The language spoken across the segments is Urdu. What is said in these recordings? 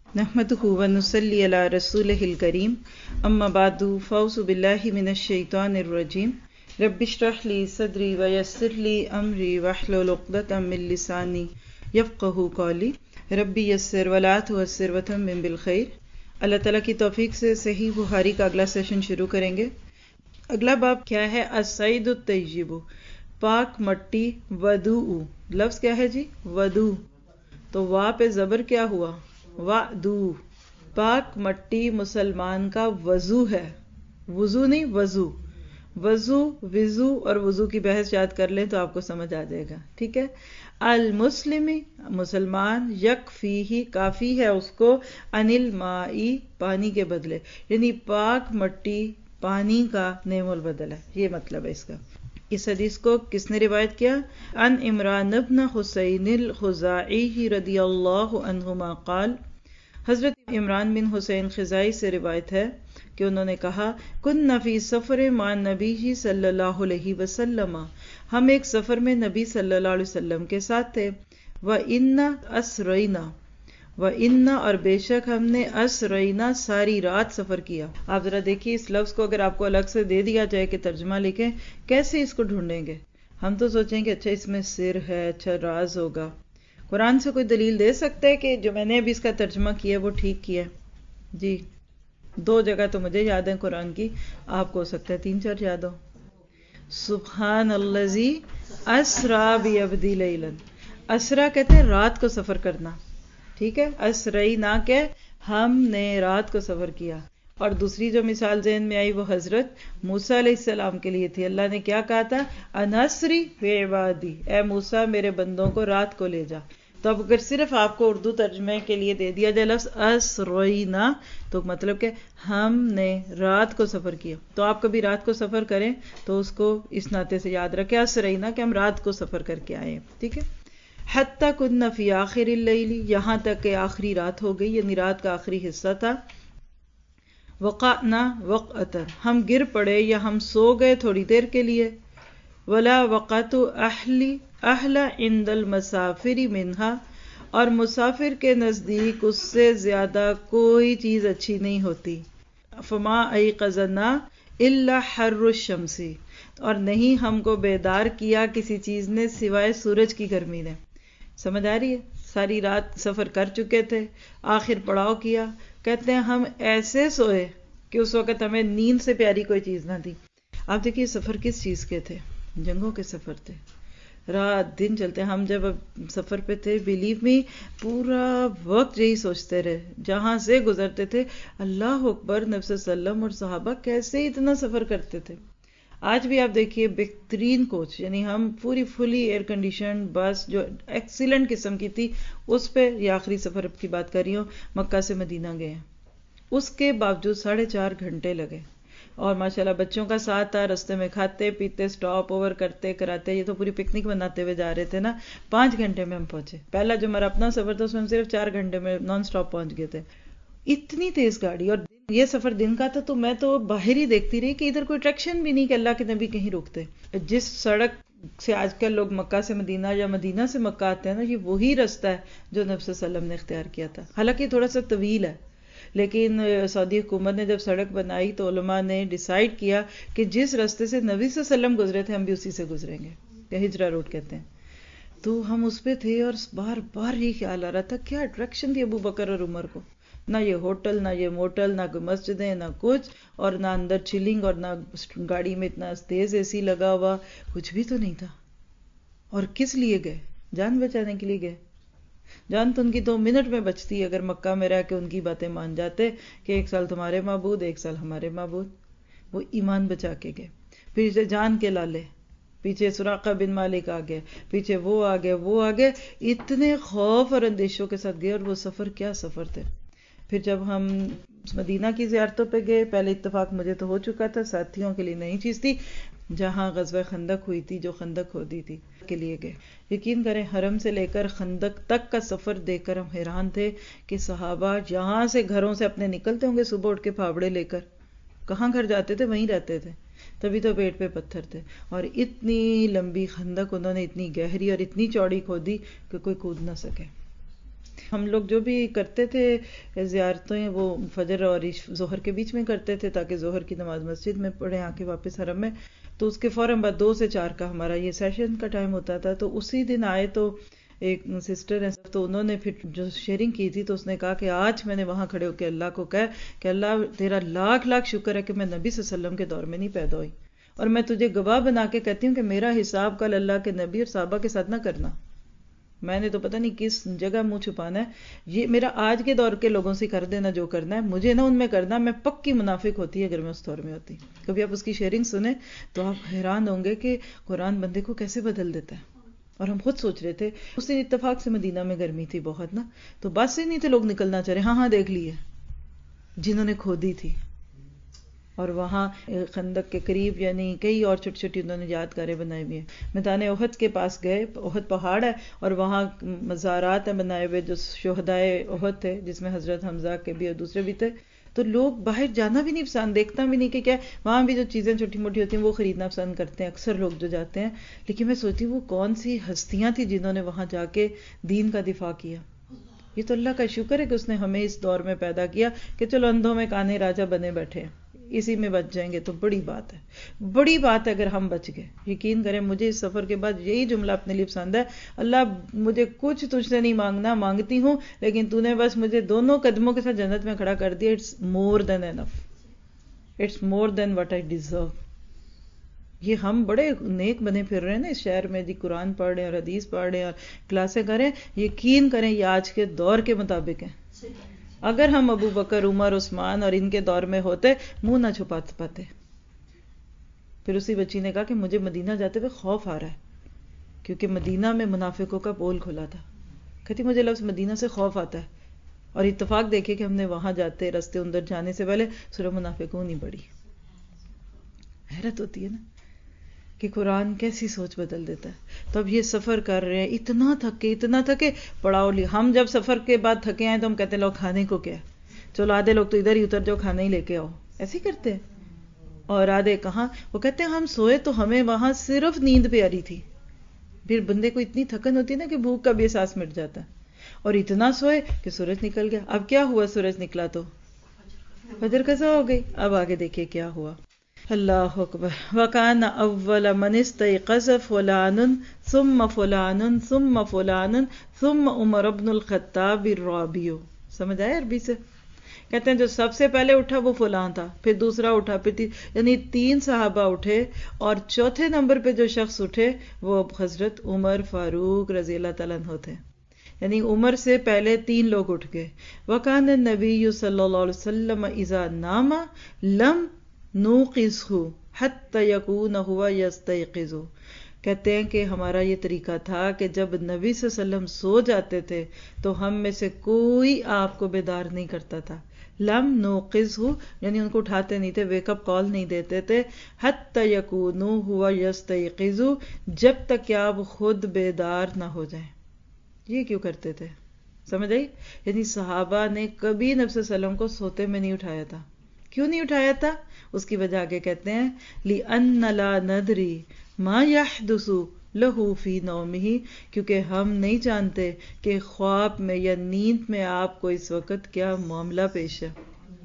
نحمده ونصلي على رسوله الكريم اما بعد فاعوذ بالله من الشيطان الرجيم رب اشرح لي صدري ويسر لي امري واحلل عقدة من لساني يفقهوا قولي ربي يسر ولا تعسر وتمم بالخير۔ اللہ تعالیٰ کی توفیق سے صحیح بخاری کا اگلا سیشن شروع کریں گے۔ اگلا باب کیا ہے؟ الصعید الطیب، پاک مٹی، ودوء، لفظ کیا ہے جی؟ ودو، تو وا پہ زبر کیا ہوا؟ وَدُو، پاک مٹی مسلمان کا وضو ہے، وضو نہیں وضو، وضو وضو اور وضو کی بحث یاد کر لیں تو آپ کو سمجھ آ جائے گا، ٹھیک ہے۔ المسلم، مسلمان، یکفیہ، کافی ہے اس کو، عن المائی، پانی کے بدلے، یعنی پاک مٹی پانی کا نعم البدل ہے، یہ مطلب ہے اس کا۔ اس حدیث کو کس نے روایت کیا؟ عن عمران بن حسین الخزاعی رضی اللہ عنہما قال، حضرت عمران بن حسین خزائی سے روایت ہے کہ انہوں نے کہا، کنا فی سفر مع نبی صلی اللہ علیہ وسلم، ہم ایک سفر میں نبی صلی اللہ علیہ وسلم کے ساتھ تھے، وَإِنَّ أَسْرَيْنَا، وَإِنَّ، اور بے شک ہم نے، أَسْرَيْنَا، ساری رات سفر کیا۔ آپ ذرا دیکھیے اس لفظ کو، اگر آپ کو الگ سے دے دیا جائے کہ ترجمہ لکھیں، کیسے اس کو ڈھونڈیں گے؟ ہم تو سوچیں کہ اچھا اس میں سر ہے، اچھا راز ہوگا۔ قرآن سے کوئی دلیل دے سکتے کہ جو میں نے ابھی اس کا ترجمہ کیا وہ ٹھیک کیا ہے؟ جی، 2 جگہ تو مجھے یاد ہے قرآن کی، آپ کو ہو سکتا ہے 3-4 یاد ہو۔ سبحان الذی اسرا بعبدہ لیلا، اسرا کہتے ہیں رات کو سفر کرنا، ٹھیک ہے۔ اسرینا کہ ہم نے رات کو سفر کیا۔ اور دوسری جو مثال ذہن میں آئی وہ حضرت موسیٰ علیہ السلام کے لیے تھی۔ اللہ نے کیا کہا تھا؟ ان اسری بعبادی، اے موسیٰ میرے بندوں کو رات کو لے جا۔ تو اب اگر صرف آپ کو اردو ترجمے کے لیے دے دیا جائے لفظ اسرینا، تو مطلب کہ ہم نے رات کو سفر کیا۔ تو آپ کبھی رات کو سفر کریں تو اس کو اس ناطے سے یاد رکھیں، اسرینا کہ ہم رات کو سفر کر کے آئے، ٹھیک ہے۔ حتی کنا فی آخر اللیل، یہاں تک کہ آخری رات ہو گئی، یعنی رات کا آخری حصہ تھا۔ وقعنا وقعتا، ہم گر پڑے یا ہم سو گئے تھوڑی دیر کے لیے۔ ولا وقعت اہل عند المسافر منہا، اور مسافر کے نزدیک اس سے زیادہ کوئی چیز اچھی نہیں ہوتی۔ فما ایقظنا الا حر الشمس، اور نہیں ہم کو بیدار کیا کسی چیز نے سوائے سورج کی گرمی نے۔ سمجھ آ رہی ہے؟ ساری رات سفر کر چکے تھے، آخر پڑاؤ کیا، کہتے ہیں ہم ایسے سوئے کہ اس وقت ہمیں نیند سے پیاری کوئی چیز نہ تھی۔ آپ دیکھیے سفر کس چیز کے تھے؟ جنگوں کے سفر تھے، رات دن چلتے۔ ہم جب سفر پہ تھے، بلیو می، پورا وقت یہی سوچتے رہے، جہاں سے گزرتے تھے، اللہ اکبر، نبی صلی اللہ علیہ وسلم اور صحابہ کیسے اتنا سفر کرتے تھے۔ آج بھی آپ دیکھیے بہترین کوچ، یعنی ہم پوری فلی ایئر کنڈیشن بس جو ایکسیلنٹ قسم کی تھی، اس پہ یہ آخری سفر کی بات کر رہی ہوں، مکہ سے مدینہ گئے ہیں، اس کے باوجود 4.5 گھنٹے لگے۔ اور ماشاءاللہ بچوں کا ساتھ تھا، رستے میں کھاتے پیتے سٹاپ اوور کرتے کراتے، یہ تو پوری پکنک بناتے ہوئے جا رہے تھے نا۔ 5 گھنٹے میں ہم پہنچے۔ پہلا جو ہمارا اپنا سفر تھا اس میں ہم صرف 4 گھنٹے میں نان سٹاپ پہنچ گئے تھے۔ اتنی تیز گاڑی، اور یہ سفر دن کا تھا، تو میں تو باہر ہی دیکھتی رہی کہ ادھر کوئی اٹریکشن بھی نہیں کہ اللہ کے نبی کہیں رکتے۔ جس سڑک سے آج کل لوگ مکہ سے مدینہ یا مدینہ سے مکہ آتے ہیں نا، یہ وہی رستہ ہے جو نبی صلی اللہ علیہ وسلم نے اختیار کیا تھا۔ حالانکہ تھوڑا سا طویل ہے، لیکن سعودی حکومت نے جب سڑک بنائی تو علماء نے ڈیسائیڈ کیا کہ جس رستے سے نبی صلی اللہ علیہ وسلم گزرے تھے ہم بھی اسی سے گزریں گے، کہ ہجرہ روڈ کہتے ہیں۔ تو ہم اس پہ تھے اور بار بار یہ خیال آ رہا تھا کیا اٹریکشن تھی ابو بکر اور عمر کو، نہ یہ ہوٹل، نہ یہ موٹل، نہ کوئی مسجدیں، نہ کچھ، اور نہ اندر چلنگ، اور نہ گاڑی میں اتنا تیز اے سی لگا ہوا، کچھ بھی تو نہیں تھا۔ اور کس لیے گئے؟ جان بچانے کے لیے گئے۔ جان تو ان کی 2 منٹ میں بچتی، اگر مکہ میں رہ کے ان کی باتیں مان جاتے کہ 1 سال تمہارے معبود، 1 سال ہمارے معبود۔ وہ ایمان بچا کے گئے، پیچھے جان کے لالے، پیچھے سراقہ بن مالک آ گئے، پیچھے وہ آ گئے، وہ آ گئے، اتنے خوف اور اندیشوں کے ساتھ گئے۔ اور وہ سفر کیا سفر تھے۔ پھر جب ہم مدینہ کی زیارتوں پہ گئے، پہلے اتفاق مجھے تو ہو چکا تھا، ساتھیوں کے لیے نئی چیز تھی، جہاں غزوہ خندق ہوئی تھی، جو خندق کھودی تھی، کے لیے گئے۔ یقین کریں حرم سے لے کر خندق تک کا سفر دیکھ کر ہم حیران تھے کہ صحابہ یہاں سے گھروں سے اپنے نکلتے ہوں گے صبح اٹھ کے پھاوڑے لے کر، کہاں گھر جاتے تھے؟ وہیں رہتے تھے، تبھی تو پیٹ پہ پتھر تھے۔ اور اتنی لمبی خندق انہوں نے اتنی گہری اور اتنی چوڑی کھودی کہ کوئی کود نہ سکے۔ ہم لوگ جو بھی کرتے تھے زیارتیں وہ فجر اور ظہر کے بیچ میں کرتے تھے تاکہ ظہر کی نماز مسجد میں پڑھیں آ کے واپس حرم میں. تو اس کے فوراً بعد 2 سے 4 کا ہمارا یہ سیشن کا ٹائم ہوتا تھا. تو اسی دن آئے تو ایک سسٹر ہے تو انہوں نے پھر جو شیئرنگ کی تھی تو اس نے کہا کہ آج میں نے وہاں کھڑے ہو کے اللہ کو کہا کہ اللہ تیرا لاکھ لاکھ شکر ہے کہ میں نبی صلی اللہ علیہ وسلم کے دور میں نہیں پیدا ہوئی, اور میں تجھے گواہ بنا کے کہتی ہوں کہ میرا حساب کل اللہ کے نبی اور صحابہ کے ساتھ نہ کرنا. میں نے تو پتہ نہیں کس جگہ منہ چھپانا ہے, یہ میرا آج کے دور کے لوگوں سے کر دینا جو کرنا ہے, مجھے نہ ان میں کرنا. میں پکی منافق ہوتی ہے اگر میں اس دور میں ہوتی. کبھی آپ اس کی شیئرنگ سنیں تو آپ حیران ہوں گے کہ قرآن بندے کو کیسے بدل دیتا ہے. اور ہم خود سوچ رہے تھے اس دن اتفاق سے مدینہ میں گرمی تھی بہت نا, تو بس سے نہیں تھے لوگ نکلنا چاہ رہے. ہاں دیکھ لیے جنہوں نے کھودی تھی, اور وہاں خندق کے قریب یعنی کئی اور چھوٹی چھوٹی انہوں نے یادگاریں بنائی ہوئی ہیں. میدان احد کے پاس گئے, احد پہاڑ ہے اور وہاں مزارات ہیں بنائے ہوئے جو شہدائے احد تھے جس میں حضرت حمزہ کے بھی اور دوسرے بھی تھے. تو لوگ باہر جانا بھی نہیں پسند, دیکھنا بھی نہیں کہ کیا وہاں بھی جو چیزیں چھوٹی موٹی ہوتی ہیں وہ خریدنا پسند کرتے ہیں اکثر لوگ جو جاتے ہیں. لیکن میں سوچتی ہوں وہ کون سی ہستیاں تھیں جنہوں نے وہاں جا کے دین کا دفاع کیا. یہ تو اللہ کا شکر ہے کہ اس نے ہمیں اس دور میں پیدا کیا کہ چلو اندھوں میں کانے راجا بنے بیٹھے ہیں, اسی میں بچ جائیں گے تو بڑی بات ہے, بڑی بات ہے اگر ہم بچ گئے. یقین کریں مجھے اس سفر کے بعد یہی جملہ اپنے لیے پسند ہے, اللہ مجھے کچھ تجھ سے نہیں مانگنا, مانگتی ہوں لیکن تو نے بس مجھے دونوں قدموں کے ساتھ جنت میں کھڑا کر دیا. It's more than enough, it's more than what I deserve. یہ ہم بڑے نیک بنے پھر رہے ہیں نا اس شہر میں, جی قرآن پڑھ رہے ہیں اور حدیث پڑھ رہے ہیں اور کلاسیں کریں. یقین کریں یہ آج کے دور کے مطابق ہیں. اگر ہم ابو بکر عمر عثمان اور ان کے دور میں ہوتے منہ نہ چھپا پاتے. پھر اسی بچی نے کہا کہ مجھے مدینہ جاتے ہوئے خوف آ رہا ہے کیونکہ مدینہ میں منافقوں کا پول کھلا تھا. کہتی مجھے لفظ مدینہ سے خوف آتا ہے. اور اتفاق دیکھے کہ ہم نے وہاں جاتے رستے اندر جانے سے پہلے سورہ منافقون نہیں پڑھی. حیرت ہوتی ہے نا کہ قرآن کیسی سوچ بدل دیتا ہے. تو اب یہ سفر کر رہے ہیں, اتنا تھکے پڑاؤ لی. ہم جب سفر کے بعد تھکے آئے تو ہم کہتے ہیں لوگ کھانے کو کیا, چلو آدھے لوگ تو ادھر ہی اتر جاؤ کھانا ہی لے کے آؤ, ایسے ہی کرتے ہیں. اور آدھے کہاں, وہ کہتے ہیں ہم سوئے تو ہمیں وہاں صرف نیند پہ آ رہی تھی. پھر بندے کو اتنی تھکن ہوتی ہے نا کہ بھوک کا بھی احساس مٹ جاتا ہے. اور اتنا سوئے کہ سورج نکل گیا. اب کیا ہوا, سورج نکلا تو فجر قضا ہو گئی. اب آگے دیکھیے کیا ہوا. اللہ اکبر. وَكَانَ أَوَّلَ مَنِ اسْتَيْقَظَ فُلَانٌ ثُمَّ فُلَانٌ ثُمَّ فُلَانٌ ثُمَّ عُمَرُ بْنُ الْخَطَّابِ الرَّابِعُ. سمجھ آئے عربی سے؟ کہتے ہیں جو سب سے پہلے اٹھا وہ فلاں تھا, پھر دوسرا اٹھا, پھر یعنی 3 صحابہ اٹھے, اور چوتھے نمبر پہ جو شخص اٹھے وہ حضرت عمر فاروق رضی اللہ تعالیٰ عنہ تھے. یعنی عمر سے پہلے 3 لوگ اٹھ گئے. وَكَانَ النَّبِيُّ صلی اللہ علیہ وسلم اِذَا نَامَ لَمْ نُوقِظْهُ حَتَّى يَكُونَ هُوَ يَسْتَيْقِظُ. کہتے ہیں کہ ہمارا یہ طریقہ تھا کہ جب نبی صلی اللہ علیہ وسلم سو جاتے تھے تو ہم میں سے کوئی آپ کو بیدار نہیں کرتا تھا. لم نوقظہ یعنی ان کو اٹھاتے نہیں تھے, ویک اپ کال نہیں دیتے تھے. حتی یکونوا ہوا یستیقظ, جب تک کہ آپ خود بیدار نہ ہو جائیں. یہ کیوں کرتے تھے, سمجھ آئی؟ یعنی صحابہ نے کبھی نبی صلی اللہ علیہ وسلم کو سوتے میں نہیں اٹھایا تھا. کیوں نہیں اٹھایا تھا؟ اس کی وجہ آگے کہتے ہیں لِأَنَّ لَا نَدْرِي مَا يَحْدُثُ لَهُ فِي نَوْمِهِ, کیونکہ ہم نہیں جانتے کہ خواب میں یا نیند میں آپ کو اس وقت کیا معاملہ پیش ہے.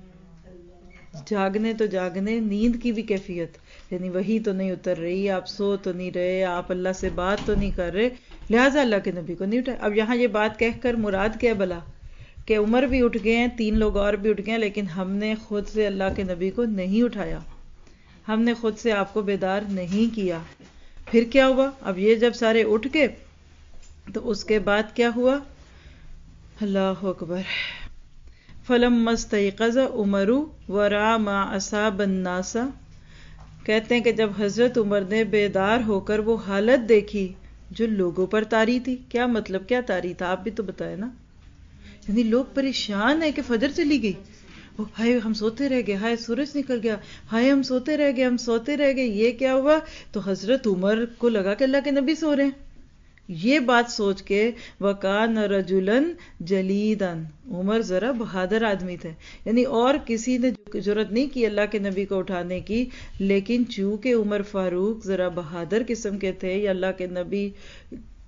جاگنے تو جاگنے, نیند کی بھی کیفیت, یعنی وہی تو نہیں اتر رہی, آپ سو تو نہیں رہے, آپ اللہ سے بات تو نہیں کر رہے, لہٰذا اللہ کے نبی کو نہیں اٹھایا. اب یہاں یہ بات کہہ کر مراد کیا بلا کہ عمر بھی اٹھ گئے ہیں, 3 لوگ اور بھی اٹھ گئے ہیں, لیکن ہم نے خود سے اللہ کے نبی کو نہیں اٹھایا, ہم نے خود سے آپ کو بیدار نہیں کیا. پھر کیا ہوا؟ اب یہ جب سارے اٹھ گئے تو اس کے بعد کیا ہوا؟ اللہ اکبر. فَلَمَّا اسْتَيْقَظَ عُمَرُ وَرَأَىٰ مَا أَصَابَ النَّاسَ. کہتے ہیں کہ جب حضرت عمر نے بیدار ہو کر وہ حالت دیکھی جو لوگوں پر طاری تھی. کیا مطلب, کیا طاری تھا, آپ بھی تو بتائیں نا. یعنی لوگ پریشان ہیں کہ فجر چلی گئی, ہائے ہم سوتے رہ گئے, ہائے سورج نکل گیا, ہائے ہم سوتے رہ گئے, ہم سوتے رہ گئے, یہ کیا ہوا؟ تو حضرت عمر کو لگا کہ اللہ کے نبی سو رہے ہیں. یہ بات سوچ کے وَكَانَ رَجُلًا جَلِيدًا, عمر ذرا بہادر آدمی تھے, یعنی اور کسی نے جرات نہیں کی اللہ کے نبی کو اٹھانے کی, لیکن چونکہ عمر فاروق ذرا بہادر قسم کے تھے, یا اللہ کے نبی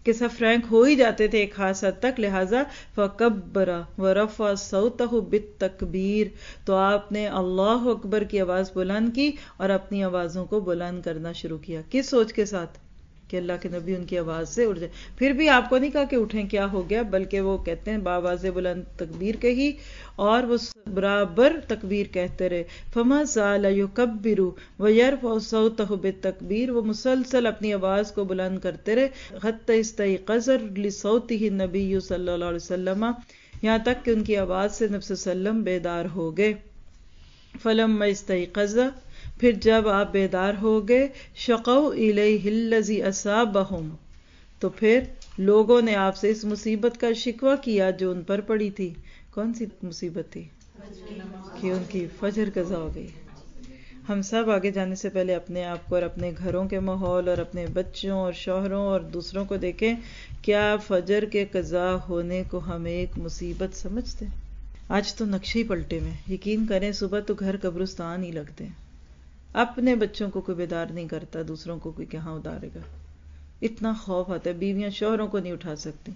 کہ سب فرینک ہو ہی جاتے تھے ایک خاص حد تک، لہٰذا فکبر ورفع صوتہ بالتکبیر، تو آپ نے اللہ اکبر کی آواز بلند کی اور اپنی آوازوں کو بلند کرنا شروع کیا. کس سوچ کے ساتھ؟ کہ اللہ کے نبی ان کی آواز سے اٹھ جائے. پھر بھی آپ کو نہیں کہا کہ اٹھیں کیا ہو گیا، بلکہ وہ کہتے ہیں بآواز بلند تکبیر کہی اور وہ برابر تکبیر کہتے رہے. فما زال یکبر ویرفع صوتہ بالتکبیر، وہ مسلسل اپنی آواز کو بلند کرتے رہے حتی استیقظ لصوتہ النبی صلی اللہ علیہ وسلم، یہاں تک کہ ان کی آواز سے نبی صلی اللہ علیہ وسلم بیدار ہو گئے. فلما استیقظ، پھر جب آپ بیدار ہو گئے، شقوا الیہ الذی اصابہم، تو پھر لوگوں نے آپ سے اس مصیبت کا شکوہ کیا جو ان پر پڑی تھی. کون سی مصیبت تھی؟ کہ ان کی فجر قضا ہو گئی. ہم سب آگے جانے سے پہلے اپنے آپ کو اور اپنے گھروں کے ماحول اور اپنے بچوں اور شوہروں اور دوسروں کو دیکھیں، کیا فجر کے قضا ہونے کو ہم ایک مصیبت سمجھتے؟ آج تو نقشے ہی پلٹے میں. یقین کریں صبح تو گھر قبرستان ہی لگتے ہیں. اپنے بچوں کو کوئی بیدار نہیں کرتا، دوسروں کو کوئی کہاں اتارے گا. اتنا خوف آتا ہے، بیویاں شوہروں کو نہیں اٹھا سکتی.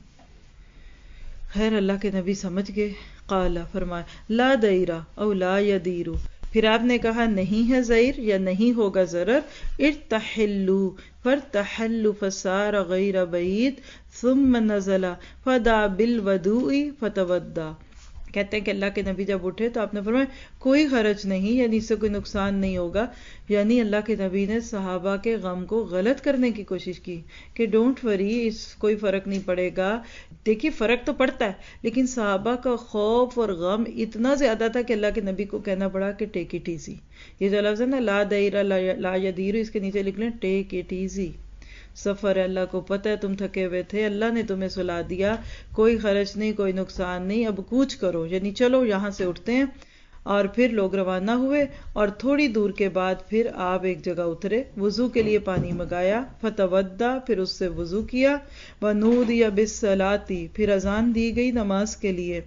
خیر اللہ کے نبی سمجھ گئے. قال، فرمایا لا دیرہ او لا یدیر، پھر آپ نے کہا نہیں ہے زیر یا نہیں ہوگا ضرر. ارتحلوا فارتحلوا فصار غیر بعید ثم نزل فدعا بالوضوء فتودع. کہتے ہیں کہ اللہ کے نبی جب اٹھے تو آپ نے فرمایا کوئی حرج نہیں، یعنی اس سے کوئی نقصان نہیں ہوگا. یعنی اللہ کے نبی نے صحابہ کے غم کو غلط کرنے کی کوشش کی کہ ڈونٹ وری، اس کوئی فرق نہیں پڑے گا. دیکھیے فرق تو پڑتا ہے، لیکن صحابہ کا خوف اور غم اتنا زیادہ تھا کہ اللہ کے نبی کو کہنا پڑا کہ ٹیک اٹ ایزی. یہ جو لفظ ہے نا لا دیر لا یدیر، اس کے نیچے لکھ لیں ٹیک اٹ ایزی. سفر ہے، اللہ کو پتہ ہے تم تھکے ہوئے تھے، اللہ نے تمہیں سلا دیا، کوئی خرچ نہیں، کوئی نقصان نہیں، اب کوچ کرو، یعنی چلو یہاں سے اٹھتے ہیں. اور پھر لوگ روانہ ہوئے اور تھوڑی دور کے بعد پھر آپ ایک جگہ اترے، وضو کے لیے پانی منگایا. فتودع، پھر اس سے وضو کیا. ونودی بالصلاۃ، پھر اذان دی گئی نماز کے لیے.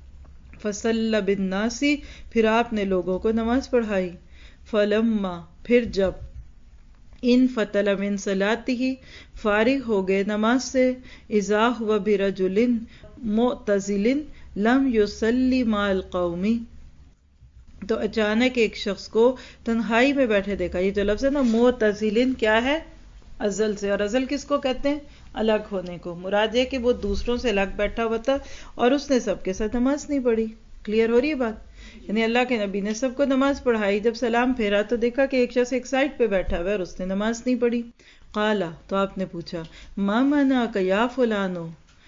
فصلی بالناس، پھر آپ نے لوگوں کو نماز پڑھائی. فلما، پھر جب ان فتل من صلاتہ، فارغ ہو گئے نماز سے. اذا ہوا برجل معتزل لم یصلی مع القوم، تو اچانک ایک شخص کو تنہائی میں بیٹھے دیکھا. یہ جو لفظ ہے نا معتزل، کیا ہے؟ ازل سے. اور ازل کس کو کہتے ہیں؟ الگ ہونے کو. مراد یہ کہ وہ دوسروں سے الگ بیٹھا ہوا تھا اور اس نے سب کے ساتھ نماز نہیں پڑھی. کلیئر ہو رہی ہے بات؟ یعنی اللہ کے نبی نے سب کو نماز پڑھائی، جب سلام پھیرا تو دیکھا کہ ایک شخص ایک سائڈ پہ بیٹھا ہوا ہے اور اس نے نماز نہیں پڑھی. قالا، تو آپ نے پوچھا ما منعک یا فلانو،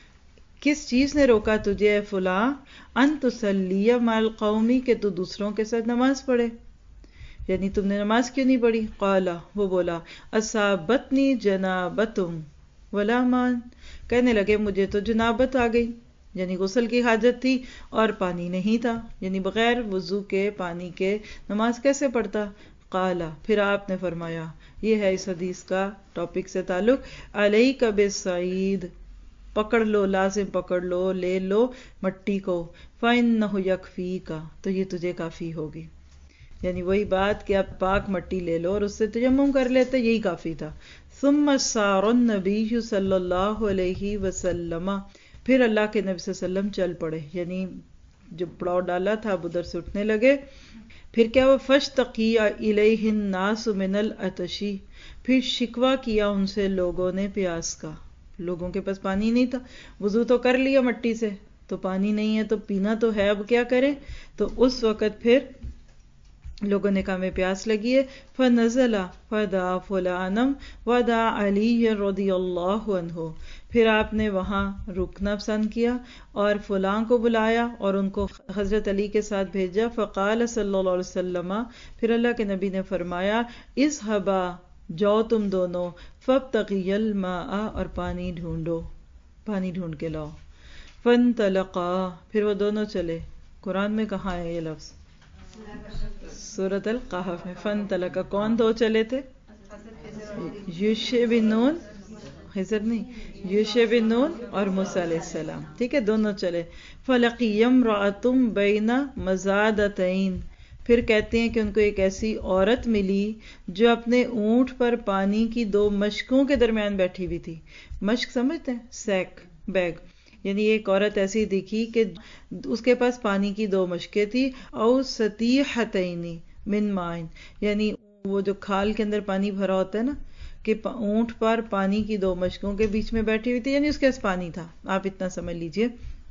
کس چیز نے روکا تجھے اے فلاں، ان تصلی مع القوم، کہ تو دوسروں کے ساتھ نماز پڑھے، یعنی تم نے نماز کیوں نہیں پڑھی؟ قالا، وہ بولا اصابتنی جنابتم ولا مان، کہنے لگے مجھے تو جنابت آ گئی، یعنی غسل کی حاجت تھی اور پانی نہیں تھا، یعنی بغیر وضو کے پانی کے نماز کیسے پڑھتا؟ قالا، پھر آپ نے فرمایا، یہ ہے اس حدیث کا ٹاپک سے تعلق، علیک بالصعید، پکڑ لو، لازم پکڑ لو، لے لو مٹی کو، فإنہ یکفیک، تو یہ تجھے کافی ہوگی. یعنی وہی بات کہ آپ پاک مٹی لے لو اور اس سے تیمم کر لیتے، یہی کافی تھا. ثم سار النبی صلی اللہ علیہ وسلم، پھر اللہ کے نبی صلی اللہ علیہ وسلم چل پڑے، یعنی جب پڑاؤ ڈالا تھا اب ادھر سے اٹھنے لگے. پھر کیا وہ فاشتقی الیہ الناس من العطش، پھر شکوہ کیا ان سے لوگوں نے پیاس کا. لوگوں کے پاس پانی نہیں تھا، وضو تو کر لیا مٹی سے، تو پانی نہیں ہے تو پینا تو ہے، اب کیا کریں؟ تو اس وقت پھر لوگوں نے کہا ہمیں پیاس لگی ہے. فنزل فدعا فلانا ودعا علی رضی اللہ عنہ، پھر آپ نے وہاں رکنا پسند کیا اور فلاں کو بلایا اور ان کو حضرت علی کے ساتھ بھیجا. فقال صلی اللہ علیہ وسلم، پھر اللہ کے نبی نے فرمایا اذهبا، جاؤ تم دونوں، فابتغیا الماء، اور پانی ڈھونڈو، پانی ڈھونڈ کے لاؤ. فانطلقا، پھر وہ دونوں چلے. قرآن میں کہاں ہے یہ لفظ؟ سورۃ القحف میں. فانطلقا، کون دو چلے تھے؟ یوشع بن نون، خضر نہیں، یوشع بن نون اور موسیٰ علیہ السلام، ٹھیک ہے، دونوں چلے. فلقی امرأۃ بین مزادتین، پھر کہتے ہیں کہ ان کو ایک ایسی عورت ملی جو اپنے اونٹ پر پانی کی 2 مشکوں کے درمیان بیٹھی ہوئی تھی. مشک سمجھتے ہیں؟ Sack, bag. یعنی ایک عورت ایسی دکھی کہ اس کے پاس پانی کی 2 مشکیں تھی. او سطیحتین من مائن، یعنی وہ جو کھال کے اندر پانی بھرا ہوتا ہے نا، کہ اونٹ پر پانی کی 2 مشکوں کے بیچ میں بیٹھی ہوئی تھی، یعنی اس کے پاس پانی تھا. آپ اتنا سمجھ لیجئے.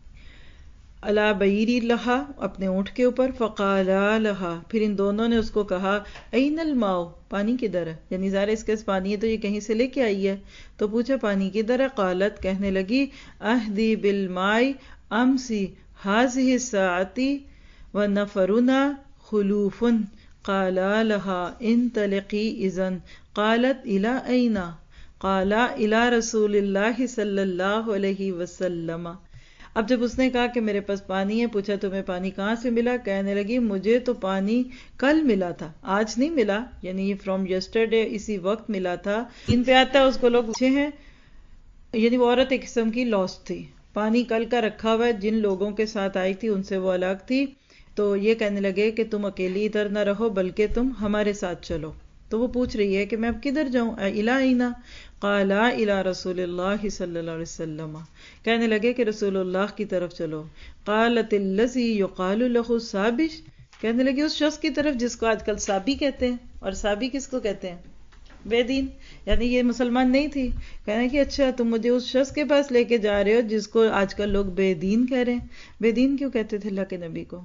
علی بعیری لہا، اپنے اونٹ کے اوپر. فقالا لہا، پھر ان دونوں نے اس کو کہا این الماء، پانی کدھر ہے؟ یعنی ظاہر اس کے پاس پانی ہے تو یہ کہیں سے لے کے آئی ہے. تو پوچھا پانی کدھر ہے؟ قالت، کہنے لگی اہدی بالماء امسی هذه الساعة ونفرنا خلوف. قالا لها انطلقی اذن. قالت الى این؟ قالا الى رسول اللہ صلی اللہ علیہ وسلم. اب جب اس نے کہا کہ میرے پاس پانی ہے، پوچھا تمہیں پانی کہاں سے ملا؟ کہنے لگی مجھے تو پانی کل ملا تھا، آج نہیں ملا، یعنی یہ فرام یسٹرڈے، اسی وقت ملا تھا. ان پہ آتا ہے اس کو لوگ پوچھے ہیں، یعنی وہ عورت ایک قسم کی لاسٹ تھی. پانی کل کا رکھا ہوا ہے، جن لوگوں کے ساتھ آئی تھی ان سے وہ الگ تھی. تو یہ کہنے لگے کہ تم اکیلی ادھر نہ رہو بلکہ تم ہمارے ساتھ چلو. تو وہ پوچھ رہی ہے کہ میں اب کدھر جاؤں؟ الی این؟ قالا الی رسول اللہ صلی اللہ علیہ وسلم. کہنے لگے کہ رسول اللہ کی طرف چلو. قالت الذی یقال له سابش، کہنے لگے اس شخص کی طرف جس کو آج کل سابی کہتے ہیں. اور سابی کس کو کہتے ہیں؟ بے دین، یعنی یہ مسلمان نہیں تھی. کہنے کہ اچھا تم مجھے اس شخص کے پاس لے کے جا رہے ہو جس کو آج کل لوگ بے دین کہہ رہے ہیں. بے دین کیوں کہتے تھے اللہ کے نبی کو؟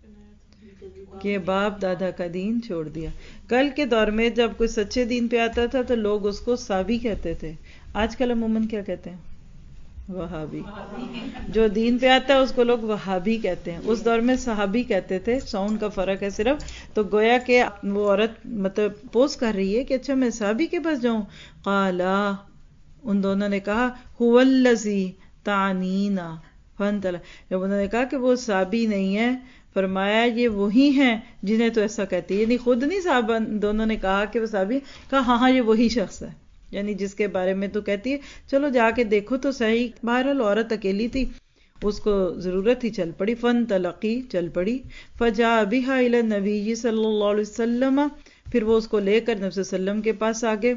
کہ باپ دادا کا دین چھوڑ دیا. کل کے دور میں جب کوئی سچے دین پہ آتا تھا تو لوگ اس کو سابی کہتے تھے. آج کل عموماً کیا کہتے ہیں؟ وہابی. جو دین پہ آتا ہے اس کو لوگ وہابی کہتے ہیں. اس دور میں صحابی کہتے تھے. ساؤنڈ کا فرق ہے صرف. تو گویا کہ وہ عورت مطلب پوز کر رہی ہے کہ اچھا میں صحابی کے پاس جاؤں. قالا، ان دونوں نے کہا هو الذی تعنینا. فانطلق، جب انہوں نے کہا کہ وہ صحابی نہیں ہے، فرمایا یہ وہی ہیں جنہیں تو ایسا کہتی ہے. یعنی خود نہیں صحابہ دونوں نے کہا کہ وہ صحابی، کہا ہاں ہاں یہ وہی شخص ہے، یعنی جس کے بارے میں تو کہتی ہے چلو جا کے دیکھو تو صحیح. بہرحال عورت اکیلی تھی، اس کو ضرورت ہی چل پڑی. فانطلقی، چل پڑی. فجاء بها الى النبی صلی اللہ علیہ وسلم، پھر وہ اس کو لے کر نبی صلی اللہ علیہ وسلم کے پاس آگے.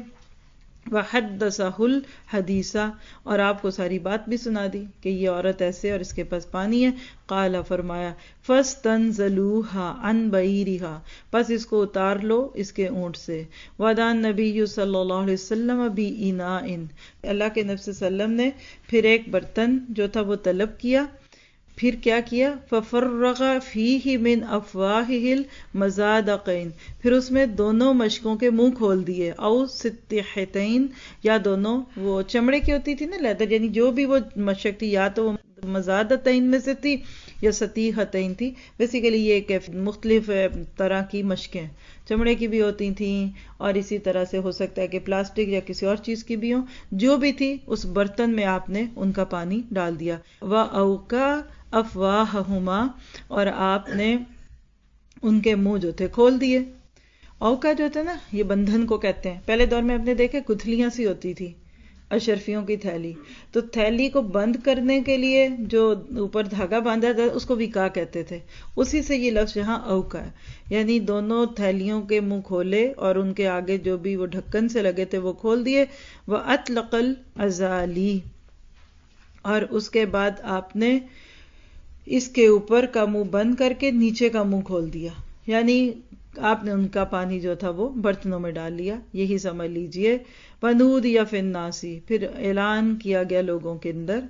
وحدثہ الحدیثہ، اور آپ کو ساری بات بھی سنا دی کہ یہ عورت ایسے اور اس کے پاس پانی ہے. قال، فرمایا فاستنزلوها عن بعیرها، پس اس کو اتار لو اس کے اونٹ سے. ودعا النبی صلی اللہ علیہ وسلم باناء، اللہ کے نبی صلی اللہ علیہ وسلم نے پھر ایک برتن جو تھا وہ طلب کیا. پھر کیا کیا؟ ففرغ فیہ من افواہہ المزادقین، پھر اس میں دونوں مشکوں کے منہ کھول دیے. او ستیحتین، یا دونوں وہ چمڑے کی ہوتی تھی نا، لیدر، یعنی جو بھی وہ مشک تھی یا تو وہ مزادتین میں سے تھی یا ستیحتین تھی. بیسیکلی یہ ایک مختلف طرح کی مشکیں چمڑے کی بھی ہوتی تھیں، اور اسی طرح سے ہو سکتا ہے کہ پلاسٹک یا کسی اور چیز کی بھی ہوں. جو بھی تھی اس برتن میں آپ نے ان کا پانی ڈال دیا. وَأَوْكَا افواہہما، اور آپ نے ان کے منہ جو تھے کھول دیے. اوکا جو تھا نا، یہ بندھن کو کہتے ہیں. پہلے دور میں آپ نے دیکھے گتھلیاں سی ہوتی تھی، اشرفیوں کی تھیلی، تو تھیلی کو بند کرنے کے لیے جو اوپر دھاگا باندھا تھا اس کو وکا کہتے تھے. اسی سے یہ لفظ یہاں اوکا ہے، یعنی دونوں تھیلیوں کے منہ کھولے اور ان کے آگے جو بھی وہ ڈھکن سے لگے تھے وہ کھول دیے. وَأَطْلَقَ الْأَزَالِي، اور اس کے بعد آپ نے اس کے اوپر کا منہ بند کر کے نیچے کا منہ کھول دیا، یعنی آپ نے ان کا پانی جو تھا وہ برتنوں میں ڈال لیا. یہی سمجھ لیجئے. وَنُودِيَ فِي النَّاسِ، پھر اعلان کیا گیا لوگوں کے اندر،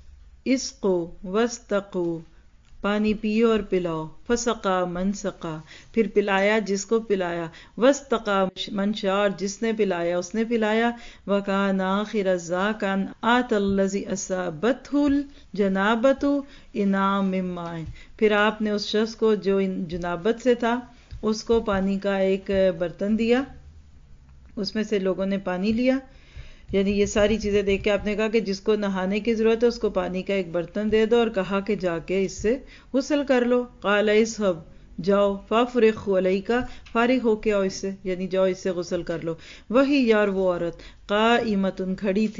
اسقوا واسقوا، پانی پیو اور پلاؤ. فسقا من سقا، پھر پلایا جس کو پلایا. واسقا من شاء، اور جس نے پلایا اس نے پلایا. وکان آخر ذاک ان آت الذی اصابتہ الجنابۃ اناء من ماء، پھر آپ نے اس شخص کو جو جنابت سے تھا اس کو پانی کا ایک برتن دیا، اس میں سے لوگوں نے پانی لیا. یعنی یہ ساری چیزیں دیکھ کے آپ نے کہا کہ جس کو نہانے کی ضرورت ہے اس کو پانی کا ایک برتن دے دو، اور کہا کہ جا کے اس سے غسل کر لو. قال اذهب، جاؤ. فافرغ علیک، فارغ ہو کے آؤ اس سے، یعنی جاؤ اس سے غسل کر لو. وہی یار وہ عورت قائمۃ، کھڑی تھی.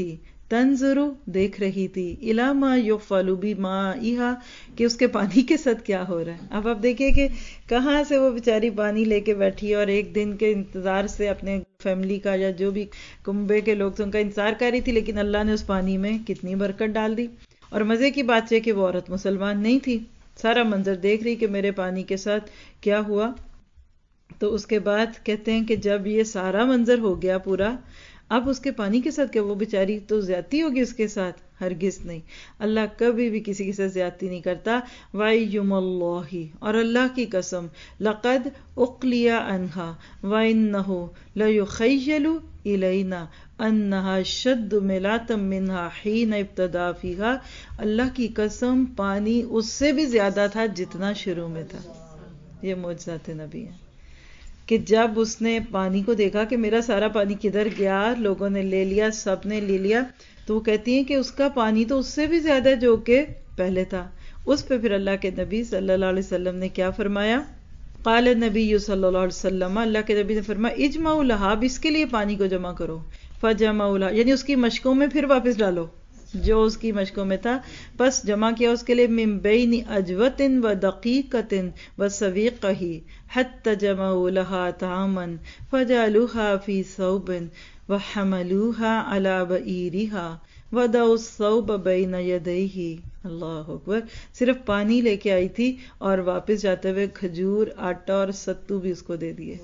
تنظرو دیکھ رہی تھی، الی ما یفعل بمائہا کہ اس کے پانی کے ساتھ کیا ہو رہا ہے۔ اب آپ دیکھیے کہ کہاں سے وہ بیچاری پانی لے کے بیٹھی اور ایک دن کے انتظار سے اپنے فیملی کا یا جو بھی کنبے کے لوگ تھے ان کا انتظار کر رہی تھی، لیکن اللہ نے اس پانی میں کتنی برکت ڈال دی۔ اور مزے کی بات یہ کہ وہ عورت مسلمان نہیں تھی، سارا منظر دیکھ رہی کہ میرے پانی کے ساتھ کیا ہوا۔ تو اس کے بعد کہتے ہیں کہ جب یہ سارا منظر ہو گیا پورا، اب اس کے پانی کے ساتھ کیا، وہ بیچاری تو زیادتی ہوگی اس کے ساتھ، ہرگز نہیں، اللہ کبھی بھی کسی کے ساتھ زیادتی نہیں کرتا۔ وَأَيُّمَ اللَّهِ اور اللہ کی قسم، لَقَدْ أُقْلِيَ عَنْهَا وَإِنَّهُ لَيُخَيَّلُ إِلَيْنَا أَنَّهَا شَدُّ مِلَاتًا مِّنْهَا حِينَ ابْتَدَأَ فِيهَا، اللہ کی قسم پانی اس سے بھی زیادہ تھا جتنا شروع میں تھا۔ یہ معجزات نبی ہیں کہ جب اس نے پانی کو دیکھا کہ میرا سارا پانی کدھر گیا، لوگوں نے لے لیا، سب نے لے لیا، تو وہ کہتی ہیں کہ اس کا پانی تو اس سے بھی زیادہ جو کہ پہلے تھا۔ اس پہ پھر اللہ کے نبی صلی اللہ علیہ وسلم نے کیا فرمایا؟ قال النبی صلی اللہ علیہ وسلم، اللہ کے نبی نے فرمایا اجمعوا لها، اب اس کے لیے پانی کو جمع کرو، فجمعوا لها، یعنی اس کی مشکوں میں پھر واپس ڈالو جو اس کی مشکوں میں تھا، بس جمع کیا اس کے لیے من بین اجوت و دقیقت و سویقہ حتی جمعوا لها طعاما فجعلوها فی ثوب وحملوها على بعیرها ودعوا الثوب بین یدیہ۔ اللہ اکبر، صرف پانی لے کے آئی تھی اور واپس جاتے ہوئے کھجور، آٹا اور ستو بھی اس کو دے دیے۔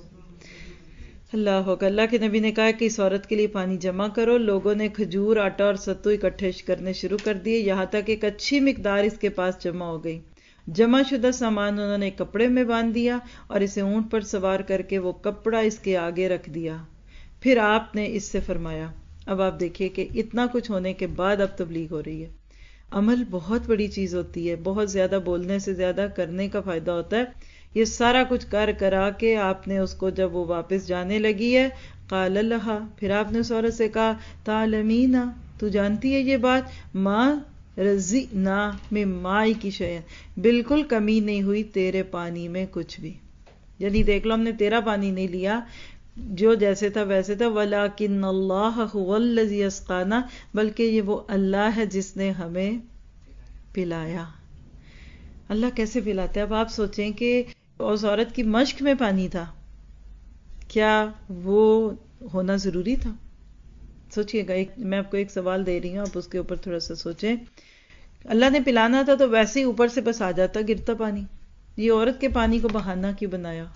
اللہ اکبر، اللہ کے نبی نے کہا کہ اس عورت کے لیے پانی جمع کرو۔ لوگوں نے کھجور، آٹا اور ستو اکٹھے کرنے شروع کر دیے، یہاں تک ایک اچھی مقدار اس کے پاس جمع ہو گئی۔ جمع شدہ سامان انہوں نے کپڑے میں باندھ دیا اور اسے اونٹ پر سوار کر کے وہ کپڑا اس کے آگے رکھ دیا۔ پھر آپ نے اس سے فرمایا، اب آپ دیکھیے کہ اتنا کچھ ہونے کے بعد اب تبلیغ ہو رہی ہے۔ عمل بہت بڑی چیز ہوتی ہے، بہت زیادہ بولنے سے زیادہ کرنے کا فائدہ ہوتا ہے۔ یہ سارا کچھ کرا کے آپ نے اس کو جب وہ واپس جانے لگی ہے، قال لها، پھر آپ نے اس عورت سے کہا تعلمین، تو جانتی ہے یہ بات، ما رزقنا من مائی کی شیء، بالکل کمی نہیں ہوئی تیرے پانی میں کچھ بھی، یعنی دیکھ لو ہم نے تیرا پانی نہیں لیا، جو جیسے تھا ویسے تھا، ولیکن اللہ هو الذی اسقانا، بلکہ یہ وہ اللہ ہے جس نے ہمیں پلایا۔ اللہ کیسے پلاتے ہیں؟ اب آپ سوچیں کہ اس عورت کی مشق میں پانی تھا، کیا وہ ہونا ضروری تھا؟ سوچئے گا، میں آپ کو ایک سوال دے رہی ہوں، آپ اس کے اوپر تھوڑا سا سوچیں۔ اللہ نے پلانا تھا تو ویسے ہی اوپر سے بس آ جاتا گرتا پانی، یہ عورت کے پانی کو بہانا کیوں بنایا؟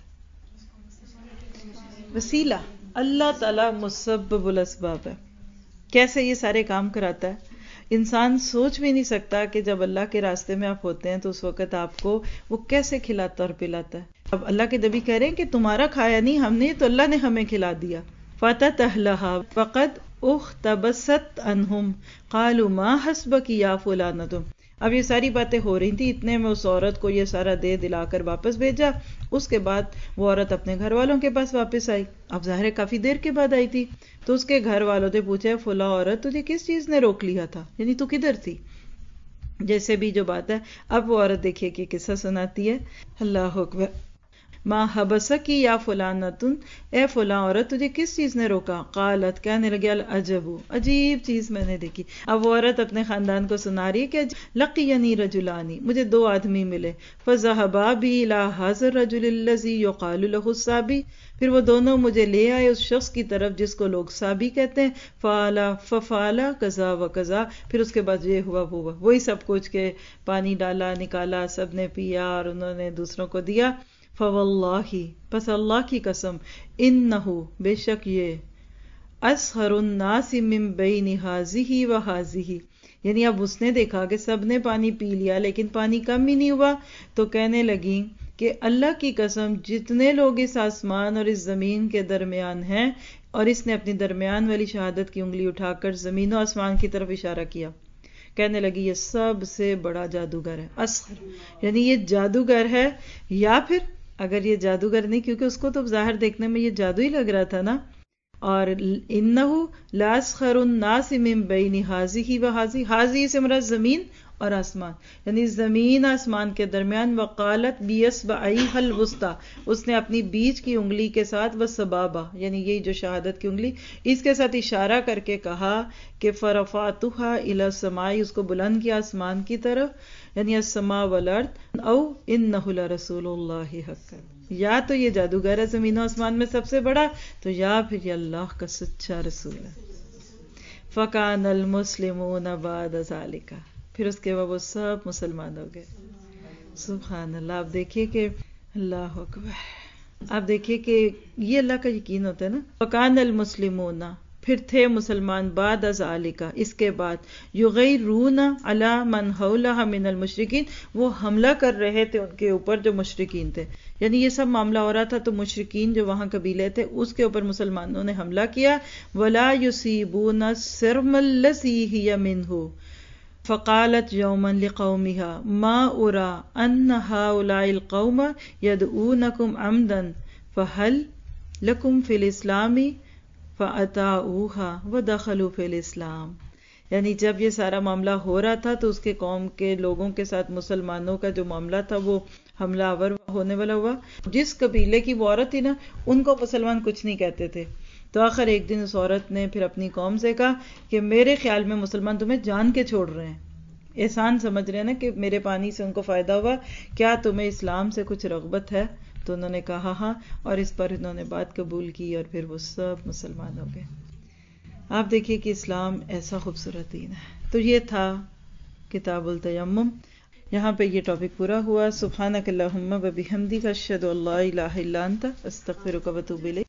وسیلہ، اللہ تعالی مسبب الاسباب ہے، کیسے یہ سارے کام کراتا ہے۔ انسان سوچ بھی نہیں سکتا کہ جب اللہ کے راستے میں آپ ہوتے ہیں تو اس وقت آپ کو وہ کیسے کھلاتا اور پلاتا ہے۔ اب اللہ کے نبی کہہ رہے ہیں کہ تمہارا کھایا نہیں ہم نے، تو اللہ نے ہمیں کھلا دیا۔ فَتَتَهْ لَهَا فَقَدْ اُخْتَبَسَتْ عَنْهُمْ قَالُوا مَا حَسْبَكِ يَا فُلَانَةُ۔ اب یہ ساری باتیں ہو رہی تھی، اتنے میں اس عورت کو یہ سارا دے دلا کر واپس بھیجا۔ اس کے بعد وہ عورت اپنے گھر والوں کے پاس واپس آئی، اب ظاہر ہے کافی دیر کے بعد آئی تھی، تو اس کے گھر والوں نے پوچھا فلاں عورت تجھے کس چیز نے روک لیا تھا، یعنی تو کدھر تھی، جیسے بھی جو بات ہے۔ اب وہ عورت دیکھیے کہ قصہ سناتی ہے، اللہ اکبر، ما حبسکی یا فلانتن، اے فلاں عورت تجھے کس چیز نے روکا؟ قالت، کہنے لگی العجب، عجیب چیز میں نے دیکھی۔ اب وہ عورت اپنے خاندان کو سنا رہی ہے کہ لقینی رجلانی، مجھے دو آدمی ملے، فذهبا بی الی ھذا الرجل الذی یقال له الصابی، پھر وہ دونوں مجھے لے آئے اس شخص کی طرف جس کو لوگ صابی کہتے ہیں، ففعلا کذا و کذا، پھر اس کے بعد یہ ہوا وہ ہوا، وہی سب کچھ کہ پانی ڈالا نکالا، سب نے پیا اور انہوں نے دوسروں کو دیا۔ فواللہ، پس اللہ کی قسم، انہو، بے شک یہ، اسخر الناس من بین ھذہ و ھذہ، یعنی اب اس نے دیکھا کہ سب نے پانی پی لیا لیکن پانی کم ہی نہیں ہوا، تو کہنے لگی کہ اللہ کی قسم جتنے لوگ اس آسمان اور اس زمین کے درمیان ہیں، اور اس نے اپنی درمیان والی شہادت کی انگلی اٹھا کر زمین و آسمان کی طرف اشارہ کیا، کہنے لگی یہ سب سے بڑا جادوگر ہے، اسخر، یعنی یہ جادوگر ہے، یا پھر اگر یہ جادوگر نہیں، کیونکہ اس کو تو ظاہر دیکھنے میں یہ جادو ہی لگ رہا تھا نا، اور انہو لاسخر الناس من بین ھذہ و ھذہ، ھذہ سے مراد زمین اور آسمان، یعنی زمین آسمان کے درمیان، وقالت بیصبعیھا الوسطی، اس نے اپنی بیچ کی انگلی کے ساتھ، والسبابہ یعنی یہی جو شہادت کی انگلی، اس کے ساتھ اشارہ کر کے کہا کہ فرفعتھا الی السماء، اس کو بلند کیا آسمان کی طرف، یعنی السماء والارض، او انہ لرسول اللہ حقا، یا تو یہ جادوگر ہے زمین و آسمان میں سب سے بڑا، تو یا پھر یہ اللہ کا سچا رسول ہے۔ فکان المسلمون بعد ذلک، پھر اس کے بعد وہ سب مسلمان ہو گئے۔ سبحان اللہ، آپ دیکھیے کہ اللہ اکبر، آپ دیکھیے کہ یہ اللہ کا یقین ہوتا ہے نا۔ فکان المسلمون، پھر تھے مسلمان، بعد ذالک، اس کے بعد، یغیرون علی من حولہ من المشرکین، وہ حملہ کر رہے تھے ان کے اوپر جو مشرکین تھے، یعنی یہ سب معاملہ ہو رہا تھا تو مشرکین جو وہاں قبیلے تھے اس کے اوپر مسلمانوں نے حملہ کیا۔ ولا یصیبون السرم الذی ہی منہ، فقالت یوما لقومها ما ارى ان هؤلاء القوم يدعونكم عمدا فهل لكم في الاسلام فاتاؤوها ودخلوا في الاسلام، یعنی جب یہ سارا معاملہ ہو رہا تھا تو اس کے قوم کے لوگوں کے ساتھ مسلمانوں کا جو معاملہ تھا وہ حملہ آور ہونے والا ہوا۔ جس قبیلے کی وہ عورت تھی نا، ان کو مسلمان کچھ نہیں کہتے تھے، تو آخر ایک دن اس عورت نے پھر اپنی قوم سے کہا کہ میرے خیال میں مسلمان تمہیں جان کے چھوڑ رہے ہیں، احسان سمجھ رہے ہیں نا کہ میرے پانی سے ان کو فائدہ ہوا، کیا تمہیں اسلام سے کچھ رغبت ہے؟ تو انہوں نے کہا ہاں، اور اس پر انہوں نے بات قبول کی اور پھر وہ سب مسلمان ہو گئے۔ آپ دیکھیے کہ اسلام ایسا خوبصورت دین ہے۔ تو یہ تھا کتاب التیمم، یہاں پہ یہ ٹاپک پورا ہوا۔ سبحانک اللہم و بحمدک، اشہد ان لا الہ الا انت، استغفرک و اتوب الیک۔